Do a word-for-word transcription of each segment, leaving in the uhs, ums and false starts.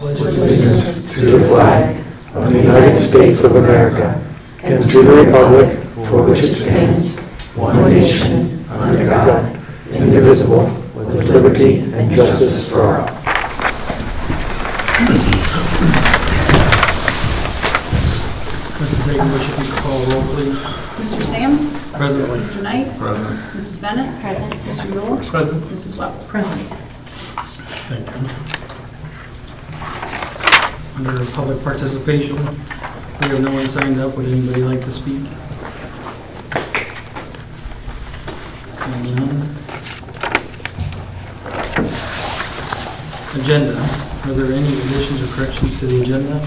allegiance to the flag of the United States of America and to the republic for which it stands, one nation, under God, indivisible, with liberty and justice for all. Missus Hagan, should we call roll, please? Mister Sams? Present. Mister Knight? Present. Missus Bennett? Present. Mister Yule? Present. Missus Webb? Present. Thank you. Under public participation, we have no one signed up. Would anybody like to speak? Seeing none. Agenda. Are there any additions or corrections to the agenda?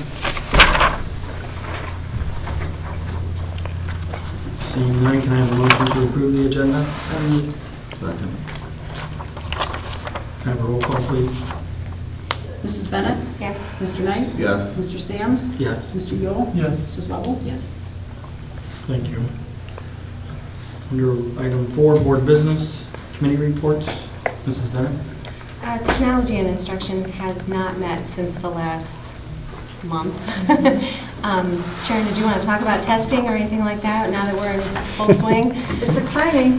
Seeing none, can I have a motion to approve the agenda? So moved. Second. Can I have a roll call, please? Missus Bennett? Yes. Mister Knight? Yes. Mister Sams? Yes. Mister Yule? Yes. Missus Webb? Yes. Thank you. Under item four, board business, committee reports. Missus Bennett? Uh, Technology and instruction has not met since the last month. um, Sharon, did you want to talk about testing or anything like that now that we're in full swing? It's exciting.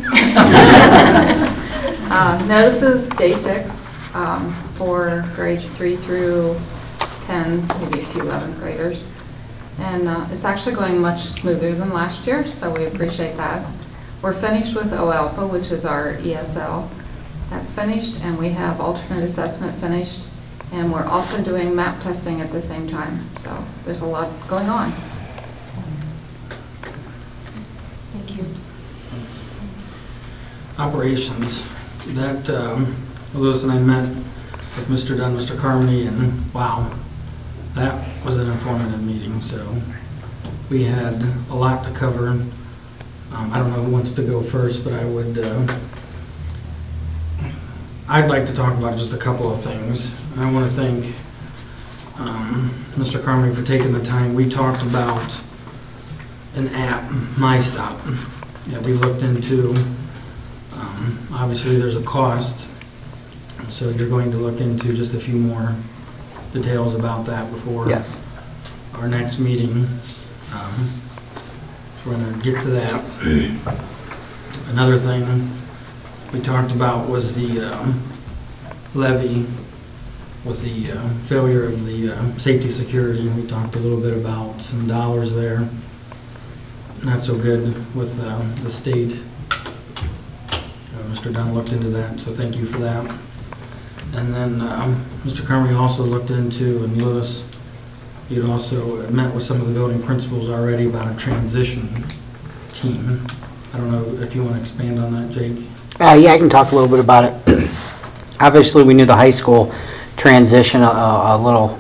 um, no, this is day six um, for grades three through ten, maybe a few eleventh graders. And uh, it's actually going much smoother than last year, so we appreciate that. We're finished with O Alpha, which is our E S L. That's finished, and we have alternate assessment finished. And we're also doing map testing at the same time. So there's a lot going on. Thank you. Operations. That, um, Lewis and I met with Mister Dunn, Mister Carmody, and wow, that was an informative meeting. So we had a lot to cover. Um, I don't know who wants to go first, but I would, uh, I'd like to talk about just a couple of things. I want to thank um, Mister Carmody for taking the time. We talked about an app, MyStop, that we looked into. Um, obviously, there's a cost, so you're going to look into just a few more details about that before Yes. our next meeting. Um, so we're going to get to that. Another thing we talked about was the um, levy with the uh, failure of the uh, safety security. We talked a little bit about some dollars there. Not so good with uh, the state. Uh, Mister Dunn looked into that, so thank you for that. And then um, Mister Carmody also looked into, and Lewis, you'd also met with some of the building principals already about a transition team. I don't know if you want to expand on that, Jake. Uh, yeah, I can talk a little bit about it. Obviously, we knew the high school transition a, a little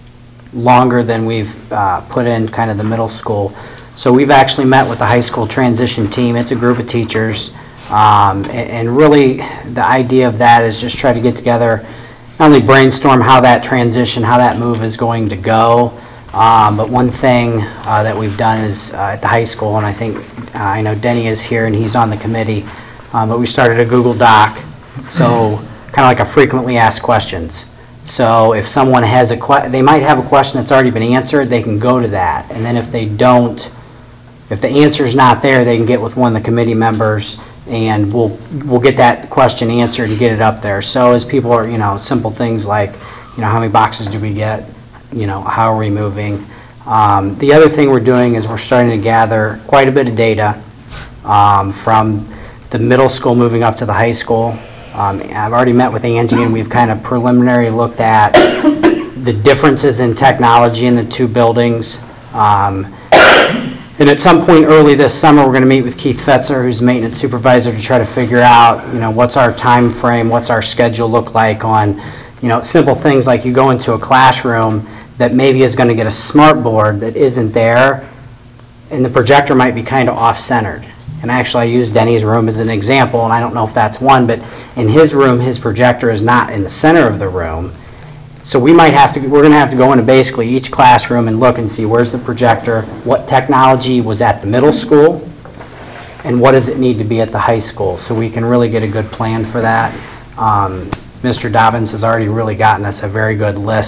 longer than we've uh, put in kind of the middle school. So we've actually met with the high school transition team. It's a group of teachers. Um, and, and really, the idea of that is just try to get together, not only brainstorm how that transition, how that move is going to go, um, but one thing uh, that we've done is uh, at the high school, and I think, uh, I know Denny is here and he's on the committee, um, but we started a Google Doc, so kind of like a frequently asked questions. So if someone has a que- they might have a question that's already been answered, they can go to that. And then if they don't, if the answer is not there, they can get with one of the committee members and we'll we'll get that question answered and get it up there. So as people are, you know, simple things like, you know, how many boxes do we get? You know, how are we moving? Um, the other thing we're doing is we're starting to gather quite a bit of data um, from the middle school moving up to the high school. Um, I've already met with Angie and we've kind of preliminary looked at the differences in technology in the two buildings. Um, and at some point early this summer, we're going to meet with Keith Fetzer, who's maintenance supervisor, to try to figure out, you know, what's our time frame, what's our schedule look like on, you know, simple things like you go into a classroom that maybe is going to get a smart board that isn't there, and the projector might be kind of off-centered. And actually, I use Denny's room as an example, and I don't know if that's one, but in his room, his projector is not in the center of the room. So we might have to, we're going to have to go into basically each classroom and look and see where's the projector, what technology was at the middle school, and what does it need to be at the high school, so we can really get a good plan for that. Um, Mister Dobbins has already really gotten us a very good list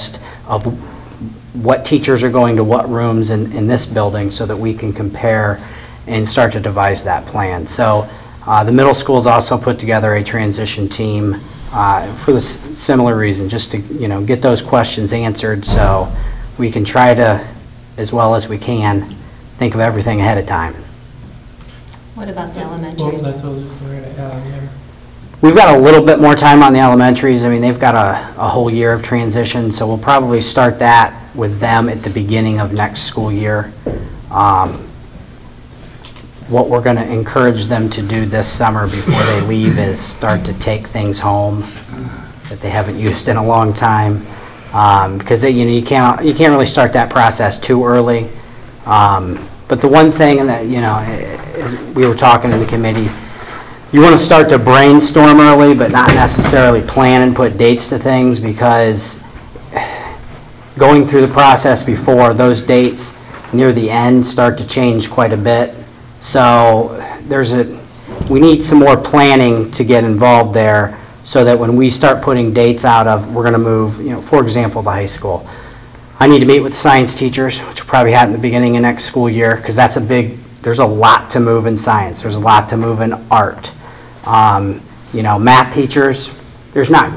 of what teachers are going to what rooms in, in this building so that we can compare and start to devise that plan. So uh, the middle school's also put together a transition team uh, for the s- similar reason, just to, you know, get those questions answered so we can try to, as well as we can, think of everything ahead of time. What about the Well, elementaries? that's what I was just going to add here. We've got a little bit more time on the elementaries. I mean, they've got a, a whole year of transition, so we'll probably start that with them at the beginning of next school year. Um, what we're going to encourage them to do this summer before they leave is start to take things home that they haven't used in a long time. Um, because they, you know, you can't you can't really start that process too early. Um, but the one thing that, you know, is we were talking in the committee, you want to start to brainstorm early, but not necessarily plan and put dates to things, because going through the process before, those dates near the end start to change quite a bit. So there's a, we need some more planning to get involved there so that when we start putting dates out of, we're going to move, you know, for example, the high school. I need to meet with the science teachers, which will probably happen at the beginning of next school year, because that's a big, there's a lot to move in science. There's a lot to move in art. Um, you know, math teachers, there's not,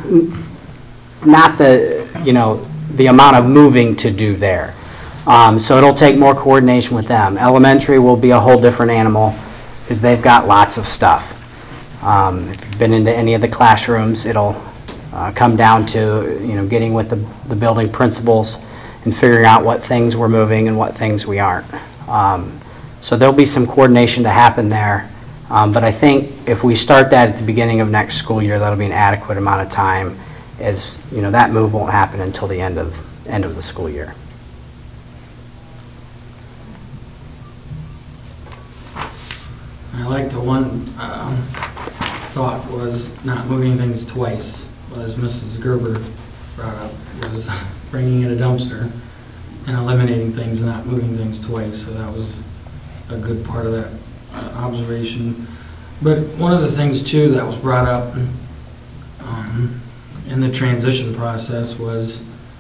not the, you know, the amount of moving to do there. Um, so it'll take more coordination with them. Elementary will be a whole different animal because they've got lots of stuff. Um, if you've been into any of the classrooms, it'll uh, come down to, you know, getting with the, the building principals and figuring out what things we're moving and what things we aren't. Um, so there'll be some coordination to happen there. Um, but I think if we start that at the beginning of next school year, that'll be an adequate amount of time, as, you know, that move won't happen until the end of, end of the school year. I like the one um, thought was not moving things twice, as Missus Gerber brought up, was bringing in a dumpster and eliminating things and not moving things twice. So that was a good part of that uh, observation. But one of the things too that was brought up um, in the transition process was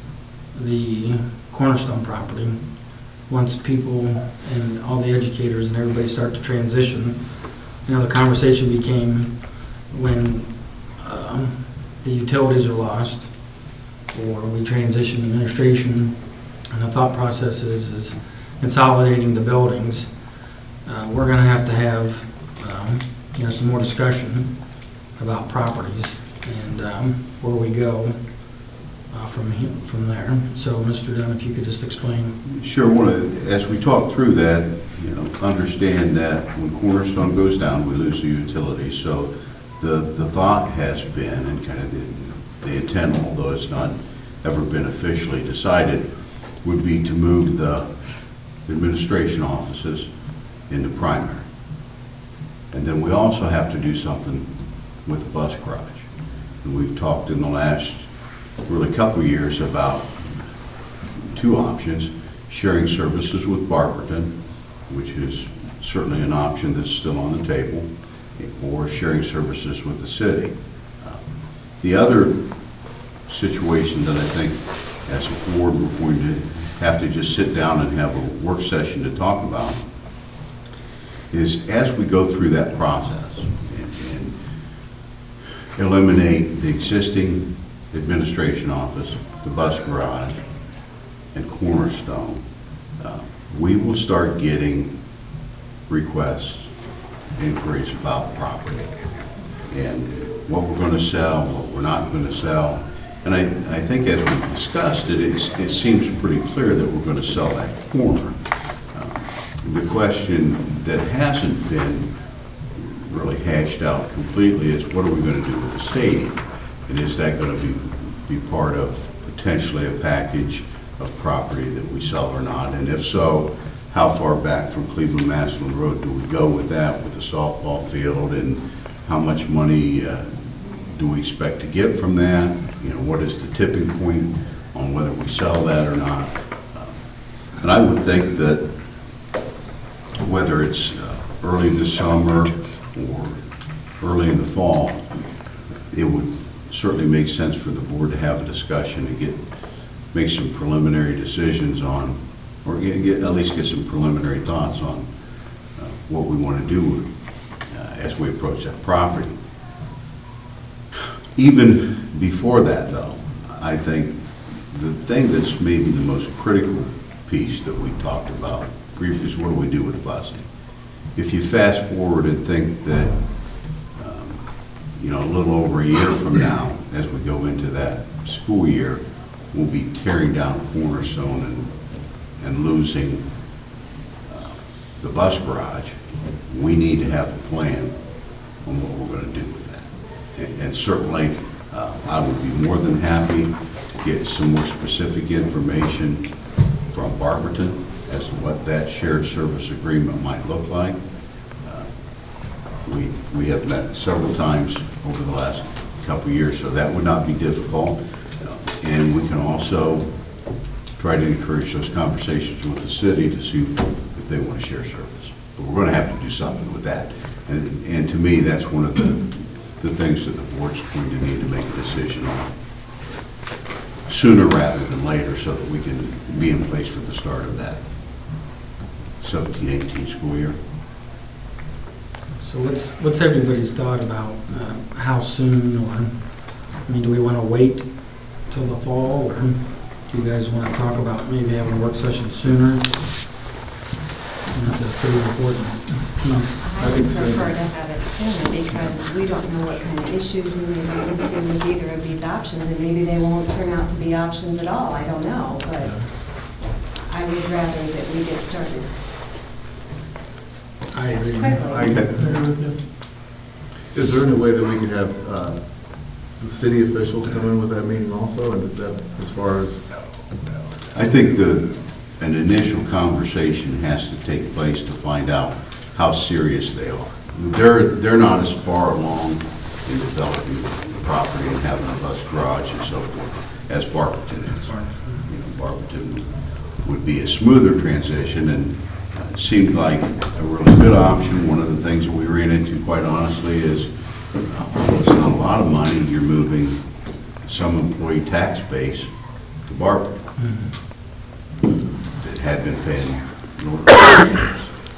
the Cornerstone property. Once people and all the educators and everybody start to transition, you know, the conversation became when um, the utilities are lost or we transition administration, and the thought process is, is consolidating the buildings. Uh, we're going to have to have um, you know, some more discussion about properties and um, where we go uh, from he- from there. So, Mister Dunn, if you could just explain. Sure. One of the, as we talk through that, you know, understand that when Cornerstone goes down, we lose the utilities. So, the the thought has been, and kind of the, the intent, although it's not ever been officially decided, would be to move the administration offices into primary. And then we also have to do something with the bus garage. And we've talked in the last really couple of years about two options: sharing services with Barberton, which is certainly an option that's still on the table, or sharing services with the city. Uh, the other situation that I think as a board we're going to have to just sit down and have a work session to talk about is, as we go through that process and, and eliminate the existing administration office, the bus garage, and Cornerstone, uh, we will start getting requests, inquiries about property and what we're going to sell, what we're not going to sell. And I, I think as we discussed it, it's, it seems pretty clear that we're going to sell that corner. Uh, the question that hasn't been really hashed out completely is, what are we going to do with the stadium? And is that going to be, be part of potentially a package of property that we sell or not? And if so, how far back from Cleveland Massillon Road do we go with that, with the softball field, and how much money uh, do we expect to get from that? You know, what is the tipping point on whether we sell that or not? Uh, and I would think that whether it's uh, early in the summer or early in the fall, it would certainly make sense for the board to have a discussion and get make some preliminary decisions on, or get, get, at least get some preliminary thoughts on uh, what we want to do uh, as we approach that property. Even before that, though, I think the thing that's maybe the most critical piece that we talked about briefly is what do we do with busing? If you fast forward and think that, um, you know, a little over a year from now, as we go into that school year, we'll be tearing down Cornerstone and, and losing uh, the bus garage, we need to have a plan on what we're going to do with that. And, and certainly, uh, I would be more than happy to get some more specific information from Barberton as to what that shared service agreement might look like. Uh, we, we have met several times over the last couple of years, so that would not be difficult. Uh, and we can also try to encourage those conversations with the city to see if they want to share service. But we're going to have to do something with that. And, and to me, that's one of the, the things that the board's going to need to make a decision on sooner rather than later, so that we can be in place for the start of that seventeen eighteen school year. So what's, what's everybody's thought about uh, how soon, or, I mean, do we want to wait till the fall, or do you guys want to talk about maybe having a work session sooner? And that's a pretty important piece. I would prefer to have it sooner because we don't know what kind of issues we may run into with either of these options, and maybe they won't turn out to be options at all, I don't know, but I would rather that we get started. I agree. Quickly. I agree with you. Is there any way that we could have uh, the city officials come in with that meeting also, and that, as far as? I think the an initial conversation has to take place to find out how serious they are. They're they're not as far along in developing the property and having a bus garage and so forth as Barberton is. You know, Barberton would be a smoother transition, and it seemed like a really good option. One of the things we ran into, quite honestly, is uh, it's not a lot of money. You're moving some employee tax base to Barberton. Mm-hmm. That had been paying North.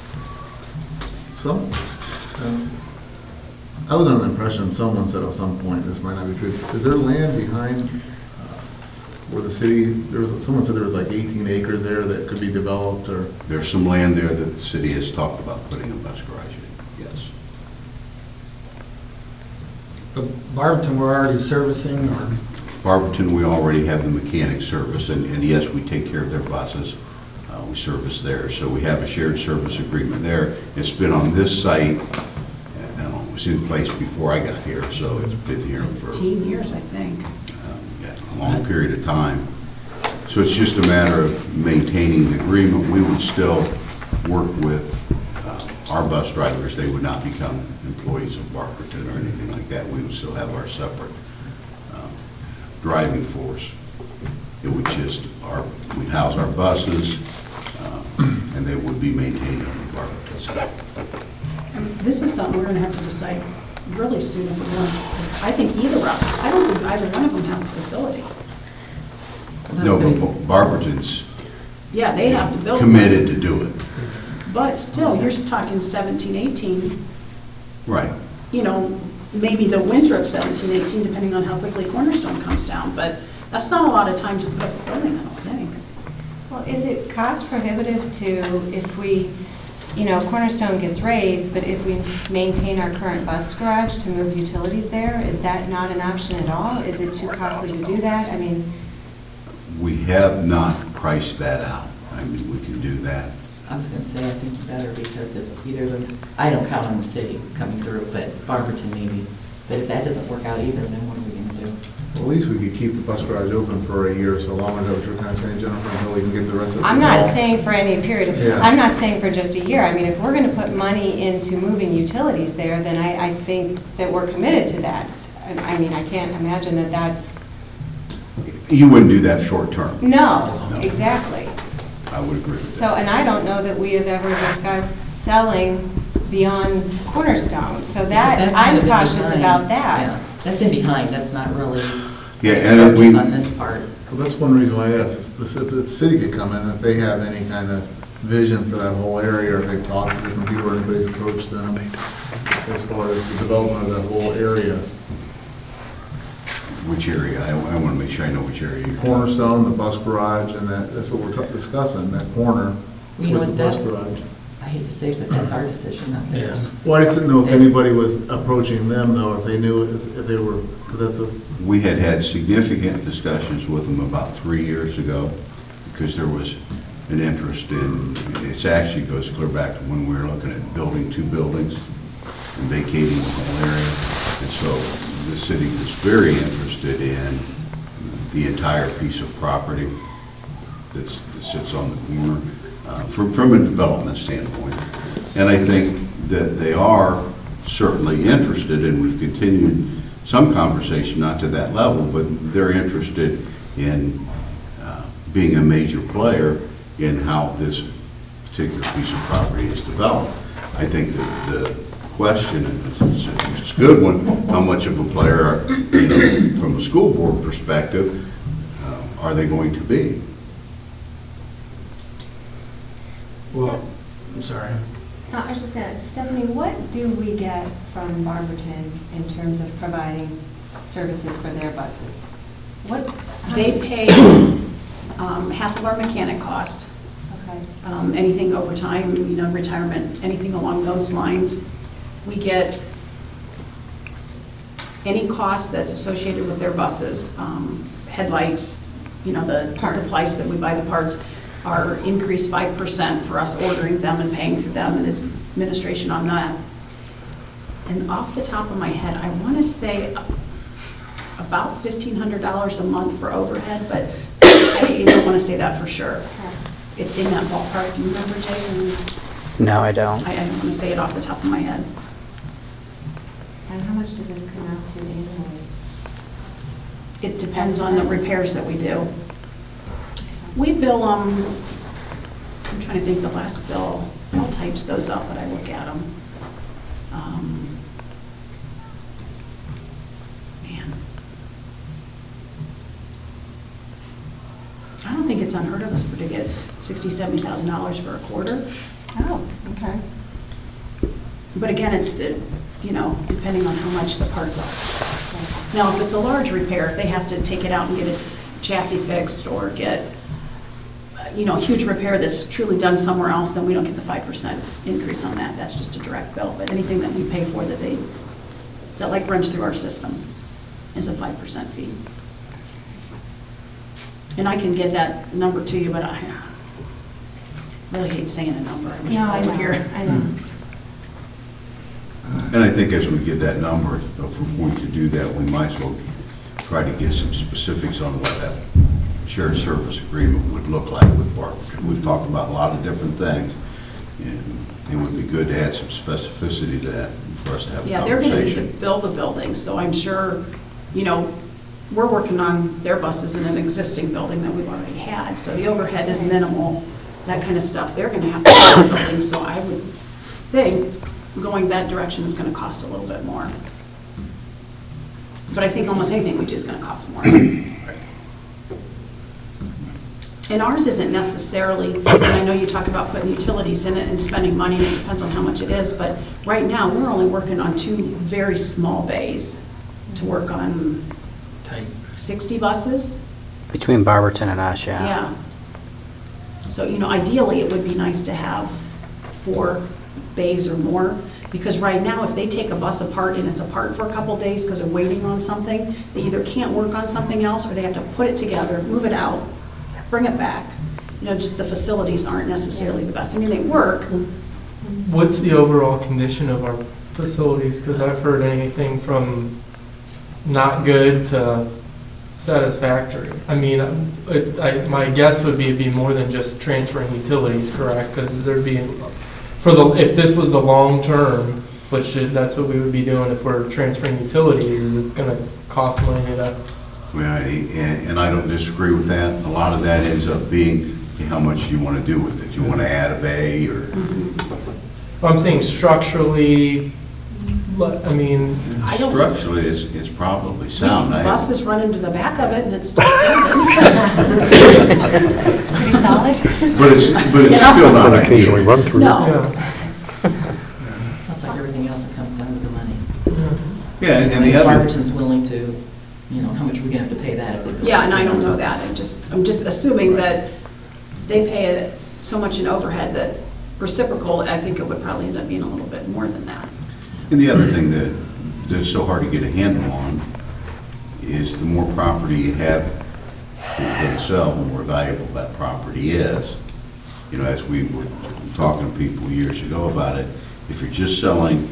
Some, um, I was under the impression someone said at some point, this might not be true, is there land behind uh, where the city, there was, someone said there was like eighteen acres there that could be developed, or? There's some land there that the city has talked about putting a bus garage in, yes. But Barberton, we're already servicing, or? Barberton, we already have the mechanic service, and, and yes, we take care of their buses. Uh, we service there, so we have a shared service agreement there. It's been on this site, and it was in place before I got here, so it's been here for fifteen years, I think. um, yeah, a long period of time. So it's just a matter of maintaining the agreement. We would still work with uh, our bus drivers. They would not become employees of Barberton or anything like that. We would still have our separate um, driving force. It would just, our, we'd house our buses, uh, and they would be maintained on the Barberton side. This is something we're going to have to decide really soon if we want. I think either route. I don't think either one of them have a facility. No, but Barberton's Yeah, they have to build. committed to do it. But still, you're just talking seventeen, eighteen, Right. you know, maybe the winter of seventeen, eighteen, depending on how quickly Cornerstone comes down. But that's not a lot of time to put up a building, I don't think. Well, is it cost prohibitive to, if we, you know, Cornerstone gets raised, but if we maintain our current bus garage to move utilities there, is that not an option at all? Is it too costly to do that? I mean, We have not priced that out. I mean, we can do that. I was going to say, I think you better, because if either of them, I don't count on the city coming through, but Barberton maybe. But if that doesn't work out either, then what are we going to do? Well, at least we could keep the bus garage open for a year or so long. Is that what you're kind of saying, Jennifer, until we can get the rest of it? I'm not saying for any period of Yeah. time, I'm not saying for just a year. I mean, if we're going to put money into moving utilities there, then I, I think that we're committed to that. I I mean, I can't imagine that that's, You wouldn't do that short term. no, No. exactly. I would agree with So, that. and I don't know that we have ever discussed selling beyond Cornerstone, so Because that, that's kind I'm of in cautious behind. about that. Yeah, that's in behind, that's not really Yeah, and purchase we, on this part. Well, that's one reason why I asked, is the, ci- the city could come in if they have any kind of vision for that whole area, or if they've talked to different people, or anybody's approached them as far as the development of that whole area. Which area? I, I want to make sure I know which area you're. Cornerstone, the bus garage, and that, that's what we're ta- discussing, that corner You know with what, the bus that's, garage. I hate to say it, but that's our decision, not theirs. Well, I just didn't know if anybody was approaching them, though, if they knew, if, if they were, because that's a, We had had significant discussions with them about three years ago, because there was an interest in, it actually goes clear back to when we were looking at building two buildings and vacating the whole area. And so the city was very interested in the entire piece of property that's, that sits on the corner, uh, from, from a development standpoint. And I think that they are certainly interested, and we've continued some conversation, not to that level, but they're interested in uh, being a major player in how this particular piece of property is developed. I think that the question, and it's, it's a good one, how much of a player, are, you know, from a school board perspective, uh, are they going to be? Well, I'm sorry. Uh, I was just gonna, Stephanie, what do we get from Barberton in terms of providing services for their buses? What? They pay um, half of our mechanic cost, Okay. um, anything overtime, you know, retirement, anything along those lines. We get any cost that's associated with their buses, um, headlights, you know, the Parts. supplies that we buy, the parts, are increased five percent for us ordering them and paying for them and administration on that. And off the top of my head, I want to say about fifteen hundred dollars a month for overhead, but I don't want to say that for sure. It's in that ballpark. Do you remember, Jay? No, I don't. I, I don't want to say it off the top of my head. And how much does this come out to annually? It depends on the repairs that we do. We bill them, I'm trying to think the last bill, I'll types those up when I look at them. Um, man. I don't think it's unheard of us for to get sixty, seventy thousand dollars for a quarter. Oh, okay. But again, it's, uh, you know, depending on how much the parts are. Now, if it's a large repair, if they have to take it out and get a chassis fixed or get, uh, you know, a huge repair that's truly done somewhere else, then we don't get the five percent increase on that. That's just a direct bill. But anything that we pay for that they, that like runs through our system is a five percent fee. And I can get that number to you, but I really hate saying a number. I wish No, I Paul were know, here. I know. And I think as we get that number, if we're going to do that, we might as well try to get some specifics on what that shared service agreement would look like with Barberton. We've talked about a lot of different things, and it would be good to add some specificity to that for us to have a Yeah, they're going to need conversation. to build a building, so I'm sure, you know, we're working on their buses in an existing building that we've already had, so the overhead is minimal, that kind of stuff. They're going to have to build a building, so I would think going that direction is going to cost a little bit more. But I think almost anything we do is going to cost more. And ours isn't necessarily, and I know you talk about putting utilities in it and spending money, and it depends on how much it is, but right now, we're only working on two very small bays to work on Tight. sixty buses. Between Barberton and us, yeah. Yeah. So, you know, ideally, it would be nice to have four bays or more, because right now, if they take a bus apart and it's apart for a couple days because they're waiting on something, they either can't work on something else, or they have to put it together, move it out, bring it back. You know, just the facilities aren't necessarily the best. I mean, they work. What's the overall condition of our facilities? Because I've heard anything from not good to satisfactory. I mean, it, I, my guess would be it'd be more than just transferring utilities, correct? Because there'd be, for the, if this was the long term, which is, that's what we would be doing if we're transferring utilities, is it's going to cost money to. Well, and, and I don't disagree with that. A lot of that ends up being, okay, how much do you want to do with it? Do you want to add a bay or? I'm saying structurally, But, I mean, I don't- Structurally, it's, it's probably sound. The I- buses run into the back of it and it's still standing. Pretty solid. But it's, but it's Yeah. still not An occasionally ideal. run through. No. yeah. That's like everything else, it comes down to the money. Yeah, and and the If other, Barberton's willing to, you know, how much are we gonna have to pay that if they? Yeah, and I don't know that. I'm just, I'm just assuming that they pay so much in overhead that reciprocal, I think it would probably end up being a little bit more than that. and the other thing that, that's so hard to get a handle on is the more property you have to sell, the more valuable that property is. You know, as we were talking to people years ago about it, if you're just selling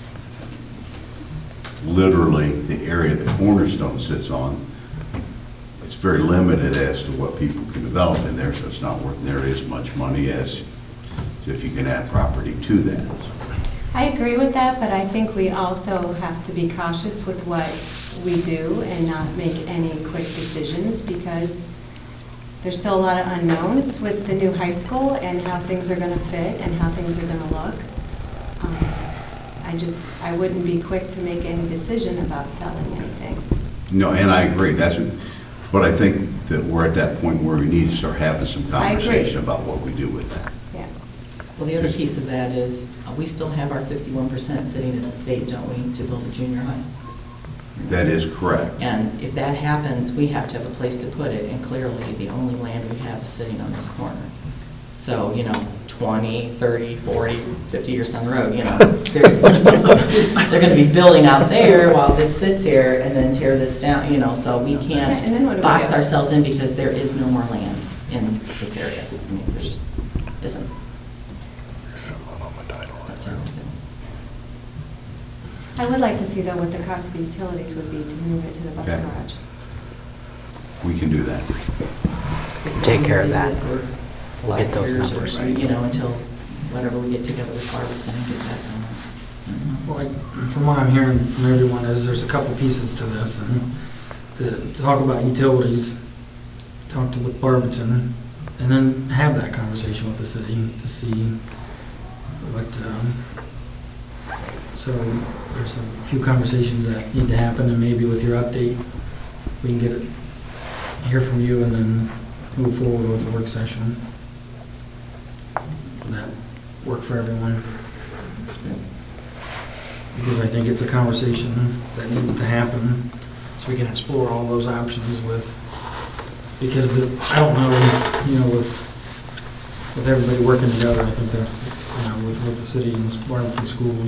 literally the area that Cornerstone sits on, it's very limited as to what people can develop in there, so it's not worth nearly as much money as if you can add property to that. I agree with that, but I think we also have to be cautious with what we do and not make any quick decisions, because there's still a lot of unknowns with the new high school and how things are going to fit and how things are going to look. Um, I just, I wouldn't be quick to make any decision about selling anything. No, and I agree, that's, but I think that we're at that point where we need to start having some I agree. conversation about what we do with that. Yeah. Well, the other piece of that is, uh, we still have our fifty-one percent sitting in the state, don't we, to build a junior high? That is correct. And if that happens, we have to have a place to put it, and clearly, the only land we have is sitting on this corner. So, you know, twenty, thirty, forty, fifty years down the road, you know, they're, they're gonna be building out there while this sits here, and then tear this down, you know, so we And then what can't do we box do? ourselves in because there is no more land in this area. I mean, there just isn't. That's our understanding. I would like to see, though, what the cost of the utilities would be to move it to the bus Okay. garage. We can do that. This is Take what care of we that. did for We'll get five those years or, numbers. You know, until whatever we get together with Barberton and get that done. Well, I- from what I'm hearing from everyone is there's a couple pieces to this, and to talk about utilities, talk to with Barberton, and then have that conversation with the city to see what, um, so there's a few conversations that need to happen, and maybe with your update, we can get it, hear from you, and then move forward with the work session. Would that work for everyone? Because I think it's a conversation that needs to happen, so we can explore all those options with, because the, I don't know, you know, with, with everybody working together, I think that's, you know, with, with the city and the Barberton schools,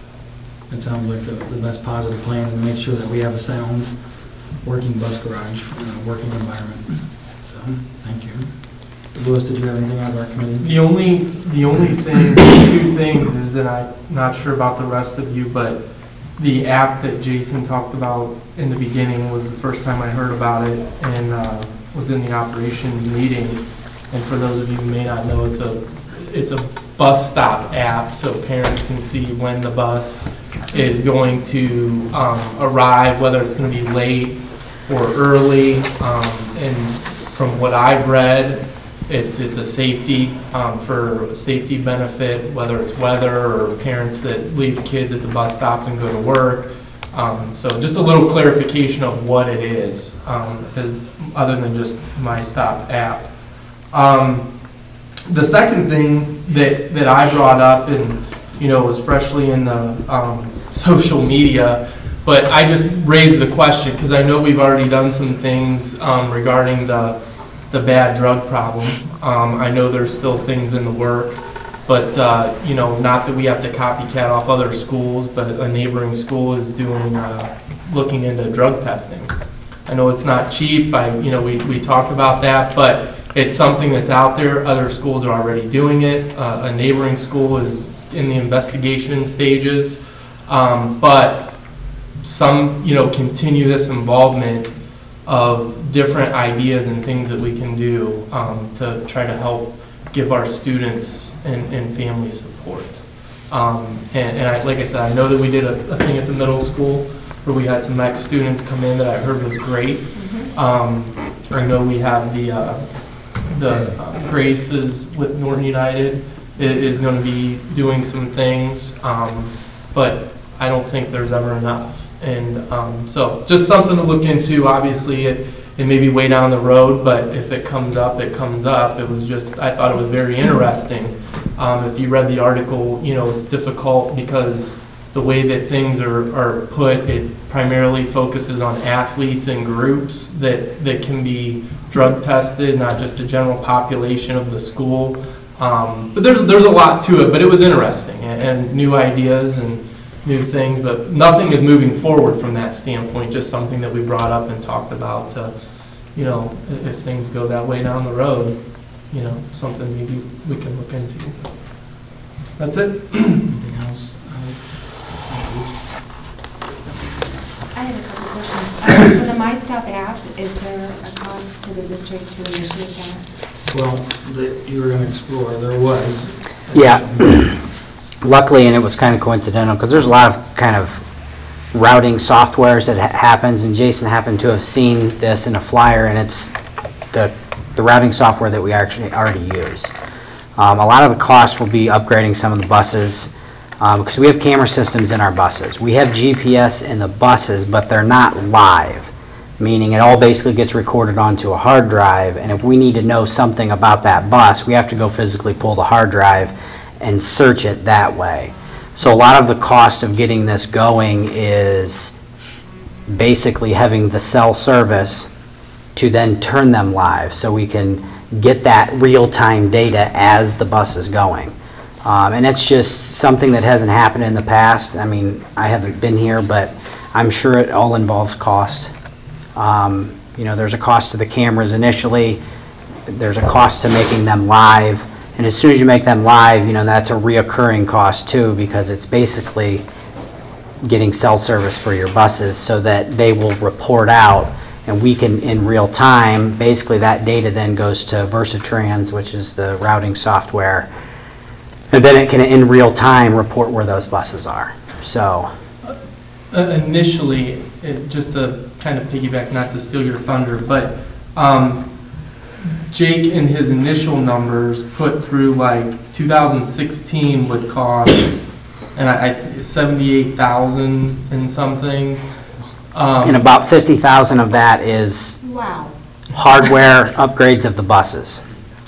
it sounds like the, the best positive plan to make sure that we have a sound, working bus garage, uh, working environment. So, thank you. Louis, did you have anything out of our committee? The only, the only thing, two things is, and I'm not sure about the rest of you, but the app that Jason talked about in the beginning was the first time I heard about it, and uh, was in the operations meeting. And for those of you who may not know, it's a, it's a bus stop app, so parents can see when the bus is going to um, arrive, whether it's going to be late or early. Um, and from what I've read, It's, it's a safety, um, for a safety benefit, whether it's weather or parents that leave kids at the bus stop and go to work. Um, so just a little clarification of what it is, um, is, other than just My Stop app. Um, the second thing that, that I brought up, and, you know, was freshly in the um, social media, but I just raised the question because I know we've already done some things um, regarding the the bad drug problem. Um, I know there's still things in the work, but uh, you know, not that we have to copycat off other schools, but a neighboring school is doing, uh, looking into drug testing. I know it's not cheap, I, you know, we, we talked about that, but it's something that's out there. Other schools are already doing it. Uh, a neighboring school is in the investigation stages, um, but some, you know, continue this involvement of different ideas and things that we can do um, to try to help give our students and, and families support. Um, and and I, like I said, I know that we did a, a thing at the middle school where we had some ex-students come in that I heard was great. Um, I know we have the, uh, the uh, Graces with Norton United i- is going to be doing some things. Um, but I don't think there's ever enough. And um, so just something to look into. Obviously, it, it may be way down the road, but if it comes up, it comes up. It was just, I thought it was very interesting. Um, if you read the article, you know, it's difficult because the way that things are, are put, it primarily focuses on athletes and groups that, that can be drug tested, not just a general population of the school. Um, but there's, there's a lot to it, but it was interesting and, and new ideas and new things, but nothing is moving forward from that standpoint, just something that we brought up and talked about, uh, you know, if, if things go that way down the road, you know, something maybe we can look into. That's it. Anything else? I have a couple questions. Um, For the MyStop app, is there a cost to the district to initiate that? Well, that you were going to explore, there was. Yeah. Luckily, and it was kind of coincidental, because there's a lot of kind of routing softwares that ha- happens, and Jason happened to have seen this in a flyer, and it's the, the routing software that we actually already use. Um, a lot of the cost will be upgrading some of the buses, um, because we have camera systems in our buses. We have G P S in the buses, but they're not live, meaning it all basically gets recorded onto a hard drive, and if we need to know something about that bus, we have to go physically pull the hard drive and search it that way. So a lot of the cost of getting this going is basically having the cell service to then turn them live so we can get that real-time data as the bus is going. Um, and it's just something that hasn't happened in the past. I mean, I haven't been here, but I'm sure it all involves cost. Um, you know, there's a cost to the cameras initially, there's a cost to making them live, and as soon as you make them live, you know, that's a reoccurring cost too, because it's basically getting cell service for your buses so that they will report out, and we can, in real time, basically that data then goes to Versatrans, which is the routing software, and then it can, in real time, report where those buses are. So, Uh, initially, it, just to kind of piggyback, not to steal your thunder, but um, Jake in his initial numbers put through like two thousand sixteen would cost, and I, I seventy-eight thousand and something. Um, and about fifty thousand of that is Wow. hardware upgrades of the buses.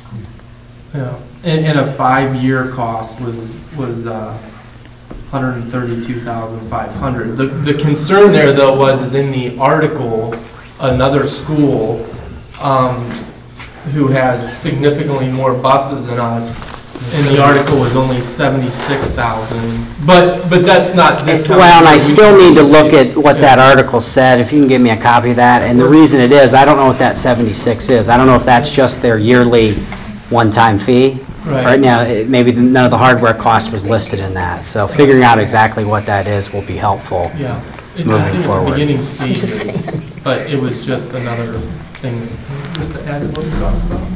Yeah, and, and a five-year cost was was uh, one hundred thirty-two thousand five hundred. The the concern there though was is in the article, another school um, who has significantly more buses than us, and the article was only seventy-six thousand. But but that's not this. Well, and I still need to look at what that article said, if you can give me a copy of that. And the reason it is, I don't know what that seventy-six is. I don't know if that's just their yearly one-time fee. Right. Right now, it- maybe the- none of the hardware cost was listed in that. So figuring out exactly what that is will be helpful. Yeah, it, I Moving think it's forward. beginning stages, but it was just another thing, just to add to what we talked about.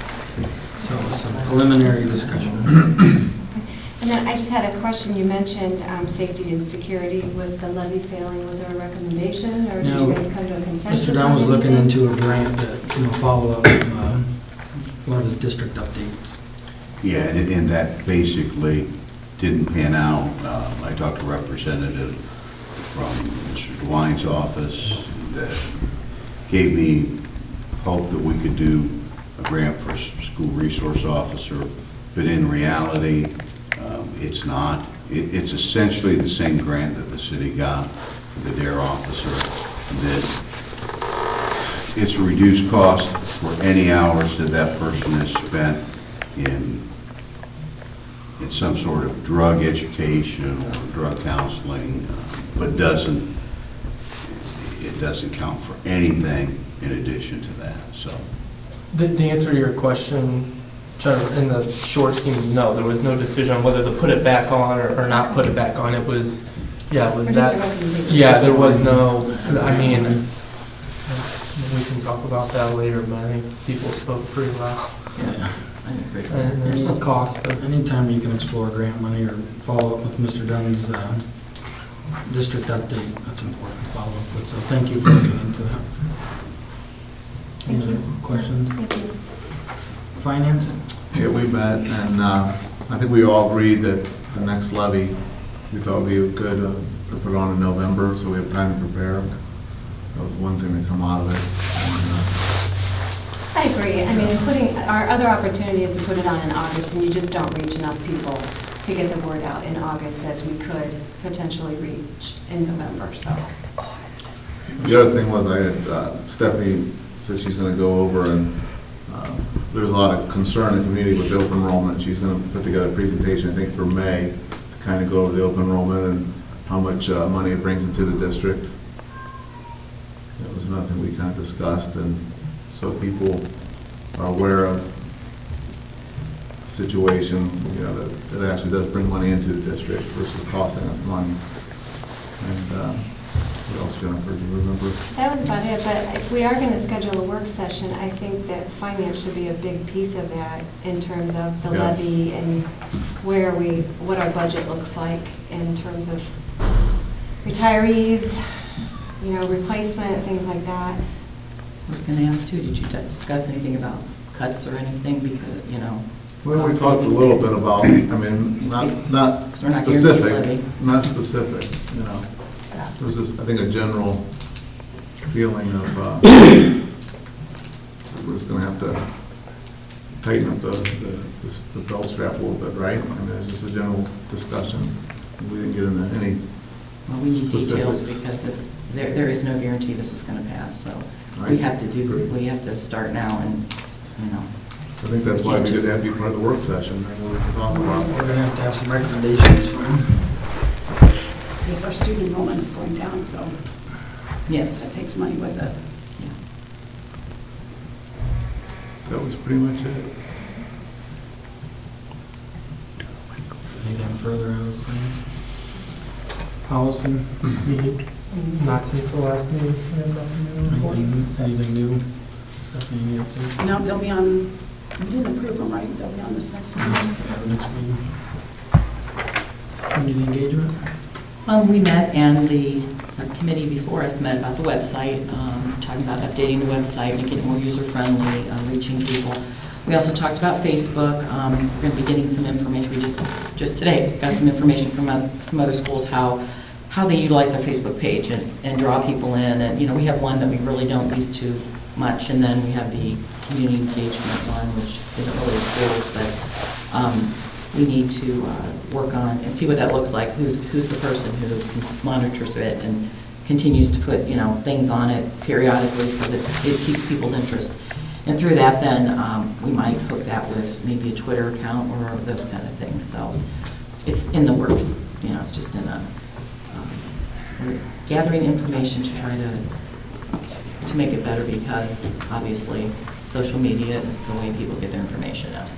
So some preliminary discussion. And then I just had a question. You mentioned um, safety and security with the levy failing. Was there a recommendation, or did No. you guys come to a consensus? Mister Dunn was on looking anything? into a grant that, you know, follow up from uh, one of his district updates. Yeah, and, and that basically didn't pan out. Um, I talked to a representative from Mister DeWine's office that gave me hope that we could do a grant for a s- school resource officer, but in reality, um, it's not. It, it's essentially the same grant that the city got for the D A R E officer. That it's a reduced cost for any hours that that person has spent in in some sort of drug education or drug counseling, uh, but doesn't, it doesn't count for anything in addition to that, so. The, the answer to your question, Trevor, in the short scheme, no, there was no decision on whether to put it back on or, or not put it back on. It was, yeah, it was Or just a that. recommendation? Yeah, there was no, I mean, we can talk about that later, but I think people spoke pretty well. Yeah, I agree. And there's a cost of, Anytime you can explore grant money or follow up with Mister Dunn's uh, district update, that's important to follow up with. So thank you for looking into that. Thank Any you. other questions? Thank you. Finance? Yeah, we met, and uh, I think we all agreed that the next levy, we thought would be a good uh, to put on in November, so we have time to prepare. That was one thing to come out of it. And, uh, I agree. I mean, putting, our other opportunity is to put it on in August, and you just don't reach enough people to get the word out in August as we could potentially reach in November, so. The other thing was, I had, uh, Stephanie said she's gonna go over and, uh, there's a lot of concern in the community with the open enrollment. She's gonna put together a presentation, I think, for May, to kind of go over the open enrollment and how much uh, money it brings into the district. That was another thing we kind of discussed, and so people are aware of the situation, you know, that it actually does bring money into the district versus costing us money. And, uh, what else, Jennifer, do you remember? That was about it, but if we are going to schedule a work session, I think that finance should be a big piece of that in terms of the Yes. levy and where we, what our budget looks like in terms of retirees, you know, replacement, things like that. I was going to ask too, did you discuss anything about cuts or anything, because, you know? Well, we cost talked a savings little days? bit about, I mean, not, not 'Cause we're not guaranteed specific, levy. not specific, you know. There's this, I think, a general feeling of, uh, we're just gonna have to tighten up the, the, the belt strap a little bit, right? I mean, it's just a general discussion. We didn't get into any Well, we need details specifics. because if, there, there is no guarantee this is going to pass, so we Right. have to do, Agree. we have to start now and, you know. I think that's why we did have to be part of the work session, and we can talk about. We're gonna have to have some recommendations from, Because our student enrollment is going down, so Yes. that takes money with it. Yeah. That was pretty much it. anything further out of plans? Policy, Me, Not since the last meeting. We have nothing new to report. anything, anything new? Stephanie, any updates? Now, they'll be on, we didn't approve them, right? They'll be on this next Yeah, meeting. the next meeting. Community engagement? Um, we met and the uh, committee before us met about the website, um, talking about updating the website, making it more user-friendly, uh, reaching people. We also talked about Facebook. Um, we're going to be getting some information. We just, just today got some information from uh, some other schools how, how they utilize their Facebook page and, and draw people in. And, you know, we have one that we really don't use too much, and then we have the community engagement one, which isn't really the schools, but um, we need to uh, work on and see what that looks like. Who's who's the person who monitors it and continues to put, you know, things on it periodically so that it keeps people's interest. And through that, then um, we might hook that with maybe a Twitter account or those kind of things. So it's in the works. You know, it's just in a um, we're gathering information to try to to make it better, because obviously social media is the way people get their information out.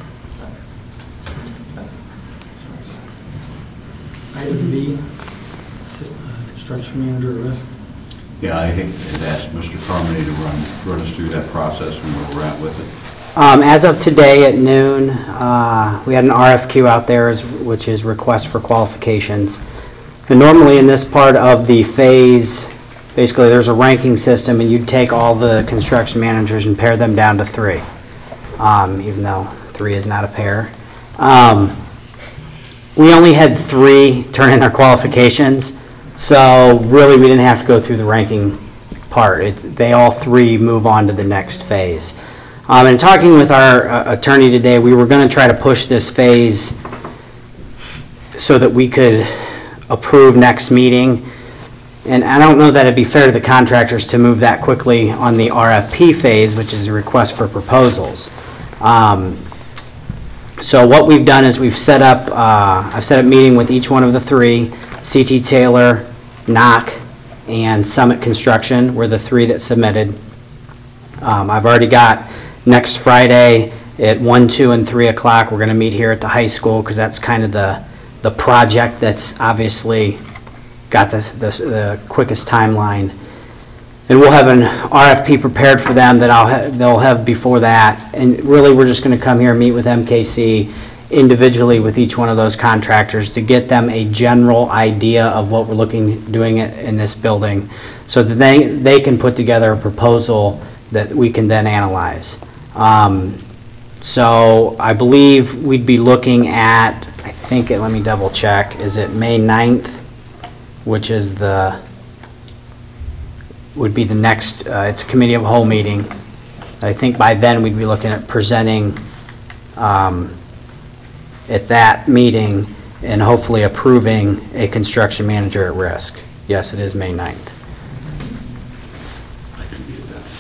Item B, s- uh, construction manager at risk. Yeah, I think I'd asked Mister Carmody to run, run us through that process and where we're at with it. Um, As of today at noon, uh, we had an R F Q out there, as- which is request for qualifications. And normally in this part of the phase, basically there's a ranking system, and you'd take all the construction managers and pare them down to three, um, even though three is not a pair. Um, We only had three turn in their qualifications, so really we didn't have to go through the ranking part. It's, they all three move on to the next phase. Um, and talking with our uh, attorney today, we were going to try to push this phase so that we could approve next meeting. And I don't know that it'd be fair to the contractors to move that quickly on the R F P phase, which is a request for proposals. Um, So what we've done is we've set up, uh, I've set up a meeting with each one of the three. C T Taylor, Knock, and Summit Construction were the three that submitted. Um, I've already got next Friday at one, two, and three o'clock, we're going to meet here at the high school, because that's kind of the, the project that's obviously got the, the, the quickest timeline. And we'll have an R F P prepared for them that I'll ha- they'll have before that. And really, we're just going to come here and meet with M K C individually with each one of those contractors to get them a general idea of what we're looking, doing it in this building, so that they, they can put together a proposal that we can then analyze. Um, so I believe we'd be looking at, I think, it, let me double check, is it May ninth? which is the, would be the next, uh, it's a committee of the whole meeting. I think by then we'd be looking at presenting um, at that meeting and hopefully approving a construction manager at risk. Yes, it is May ninth. I can do that.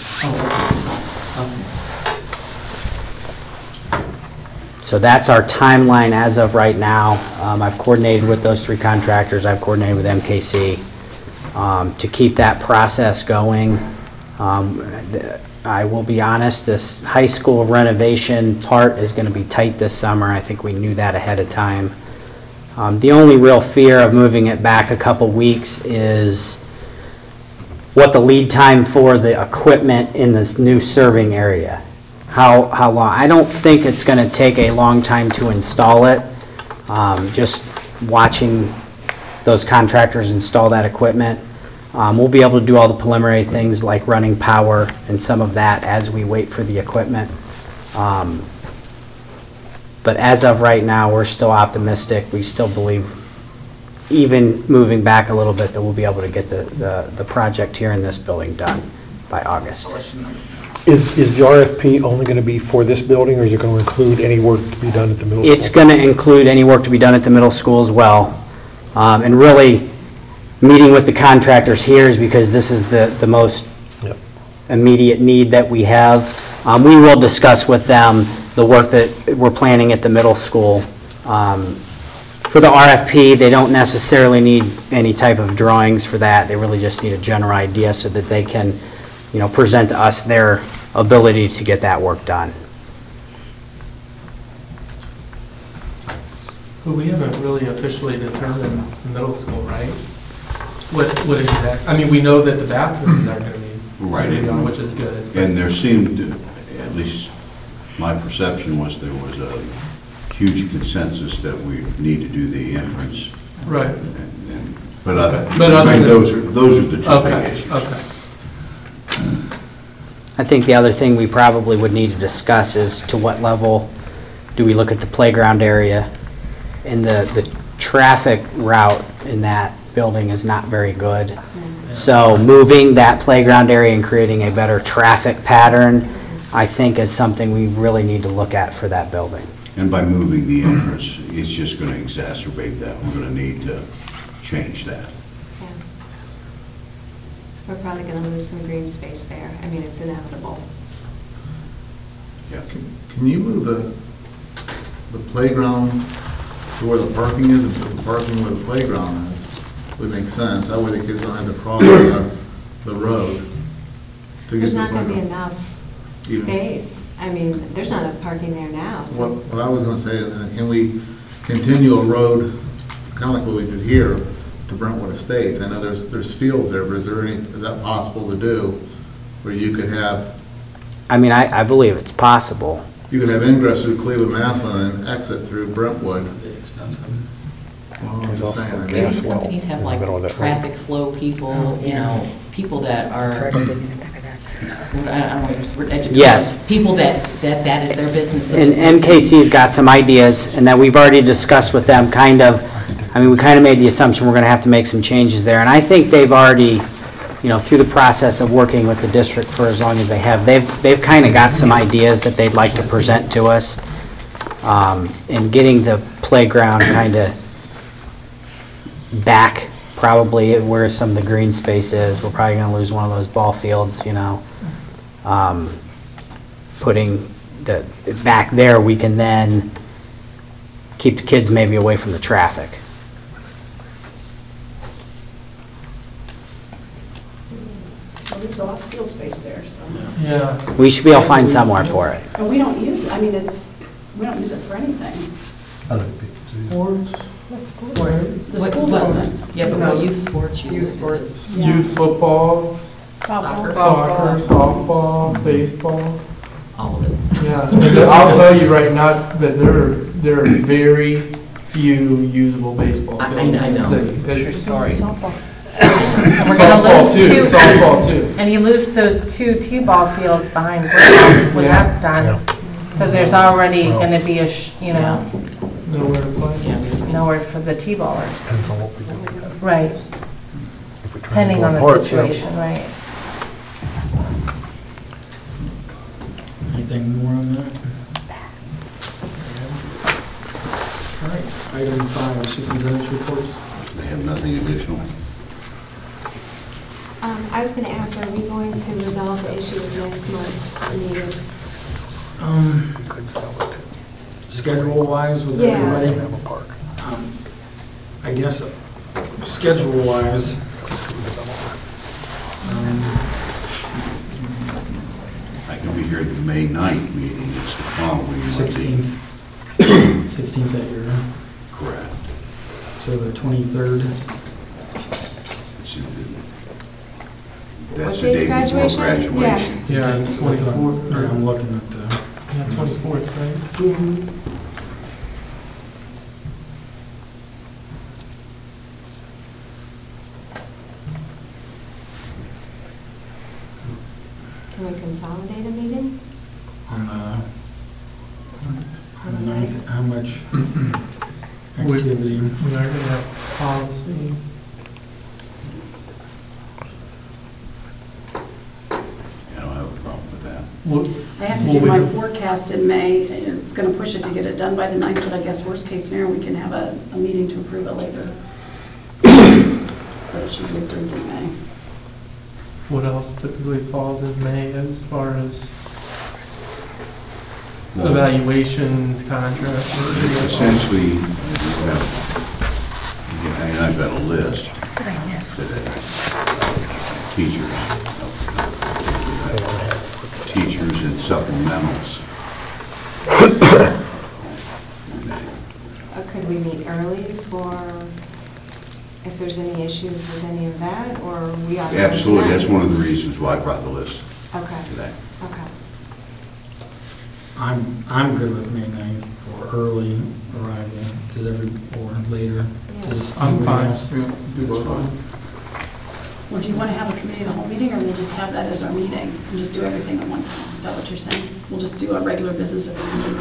So that's our timeline as of right now. Um, I've coordinated with those three contractors. I've coordinated with M K C um, to keep that process going. Um, th- I will be honest, this high school renovation part is going to be tight this summer. I think we knew that ahead of time. Um, the only real fear of moving it back a couple weeks is what the lead time for the equipment in this new serving area. How, how long? I don't think it's going to take a long time to install it. Um, just watching those contractors install that equipment. Um, we'll be able to do all the preliminary things like running power and some of that as we wait for the equipment. Um, but as of right now, we're still optimistic. We still believe, even moving back a little bit, that we'll be able to get the, the, the project here in this building done by August. Is, is the R F P only going to be for this building, or is it going to include any work to be done at the middle school? It's going to include any work to be done at the middle school as well. Um, and really, meeting with the contractors here is because this is the, the most Yep. immediate need that we have. Um, we will discuss with them the work that we're planning at the middle school. Um, for the R F P, they don't necessarily need any type of drawings for that. They really just need a general idea so that they can, you know, present to us their ability to get that work done. But we haven't really officially determined the middle school, right? What, what exact, I mean, we know that the bathrooms are going to be Right. redone, which is good. And there seemed, to- at least my perception was there was a huge consensus that we need to do the entrance. Right. And- and- But other, But other I mean, than- those are, those are the two big Okay, issues. okay. I think the other thing we probably would need to discuss is to what level do we look at the playground area? And the, the traffic route in that building is not very good. So moving that playground area and creating a better traffic pattern, I think is something we really need to look at for that building. And by moving the entrance, it's just going to exacerbate that. We're going to need to change that. Yeah. We're probably going to lose some green space there. I mean, it's inevitable. Yeah. Can can you move the, the playground to where the parking is and put the parking where the playground is? Would make sense. That way the kids don't have to cross the, the road to get There's to the not going to be playground. enough Even- space. I mean, there's not enough parking there now, What, so. what I was gonna say, is, uh, can we continue a road, kind of like what we did here, to Brentwood Estates? I know there's, there's fields there, but is there any, is that possible to do? Where you could have, I mean, I, I believe it's possible. you could have ingress through Cleveland, Maslin, and exit through Brentwood. Well, I'm There's just also saying, I a mean, Do gas these well companies have in the like middle of that road. traffic flow people, you know, people that are, I don't know, just word educated. Yes. People that, that, that is their business. so And that- M K C's got some ideas, and that we've already discussed with them, kind of, I mean, we kind of made the assumption we're going to have to make some changes there, and I think they've already, you know, through the process of working with the district for as long as they have, they've, they've kind of got some ideas that they'd like to present to us, um, and getting the playground kind of back, probably where some of the green space is. We're probably going to lose one of those ball fields, you know. Um, Putting the, back there, we can then keep the kids maybe away from the traffic. Well, there's a lot of field space there, so. Yeah. We should be able to find somewhere for it. And we don't use, it. I mean, it's, we don't use it for anything. Sports, where? The What- school what- doesn't. Yeah, but no, youth sports uses Youth it. sports, Yeah. youth football, Soccer. soccer, softball, baseball. All of it. Yeah, and I'll tell you right now that there are, there are very few usable baseball I- I fields in the know. city. True It's- story. And we're gonna Softball lose too, two, softball too. and you lose those two T-ball fields behind Brown when Yeah. that's done. So there's already gonna be a, sh- you know, Nowhere to play. Yeah, we- nowhere for the T-ballers. Depends on what we do. Right. Depending on the Report, yeah. situation, right? Anything more on that? All right, item five, superintendent's reports. They have nothing additional. Um, I was going to ask, are we going to resolve the issue of next month's meeting? Um, schedule-wise with Yeah. everybody? Um, I guess, schedule-wise, um, I can be here at the May ninth meeting, it's the following Monday. sixteenth, sixteenth that year, Correct. so the twenty-third. It's in the- That's What the day's day before graduation? graduation. Yeah, That's what I'm- twenty-fourth. yeah, I'm looking at the, Yeah, twenty-fourth, right? Can we consolidate a meeting? on the, on the ninth, how much We- activity? We are going to have policy. I don't have a problem with that. What- I have to what do we my do- forecast in May, and it's going to push it to get it done by the ninth, but I guess worst case scenario, we can have a, a meeting to approve it later. But it should be approved in May. What else typically falls in May as far as evaluations, contracts? Essentially, you have, yeah, and I've got a list today. Teachers, teachers and supplementals. Uh, Could we meet early for, if there's any issues with any of that, or we ought to? go Absolutely, tonight? that's one of the reasons why I brought the list Okay, today. okay. I'm, I'm good with May ninth for early arrival, does every, or later. Does I'm anybody fine. else? That's fine. Well, do you want to have a committee of the whole meeting, or we'll just have that as our meeting and just do everything at one time? Is that what you're saying? We'll just do a regular business of the meeting?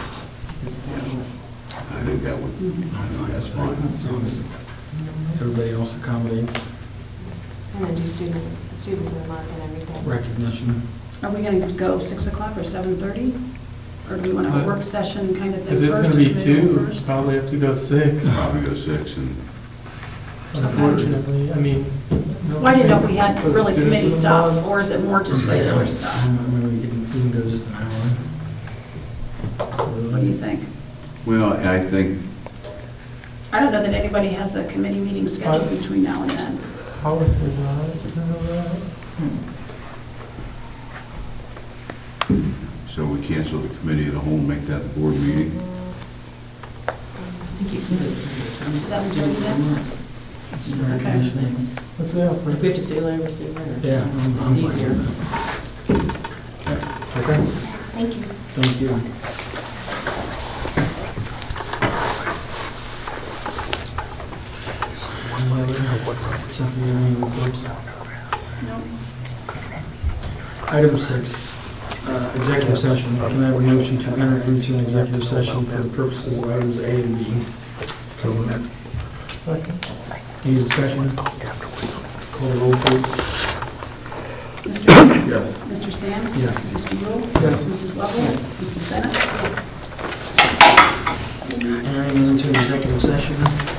I think that would, I think that's fine. As long as everybody else accommodates And then do student, students in the mark and everything. recognition. Are we going to go six o'clock or seven thirty? Or do we want to have a work session kind of thing If first? it's going to be or committee two, first? probably have to go six, Probably go six and unfortunately. I mean. Well, I didn't know if we had for the really students committee in the stuff, month. or is it more just regular stuff? I mean, we can, we can go just an hour. What do you think? Well, I think, I don't know that anybody has a committee meeting scheduled between now and then. Hollis is not, I know that. so we cancel the committee of the whole, make that the board meeting. I think you can do it. Is that what Students you're in the month. Recognition. What's that for? If we have to stay later, we stay later. Yeah, I'm, I'm It's fine easier. with that. Okay, Thank you. thank you. Any other, something you need to report? No. Item six, uh, executive session. Can I have a motion to enter into an executive session for the purposes of items A and B? So, Second. any discussion? Call the roll, please. Mister Yes. Mister Sams? Yes. Mister Rule? Yes. Missus Lovell? Missus Bennett? Yes. Entering into an executive session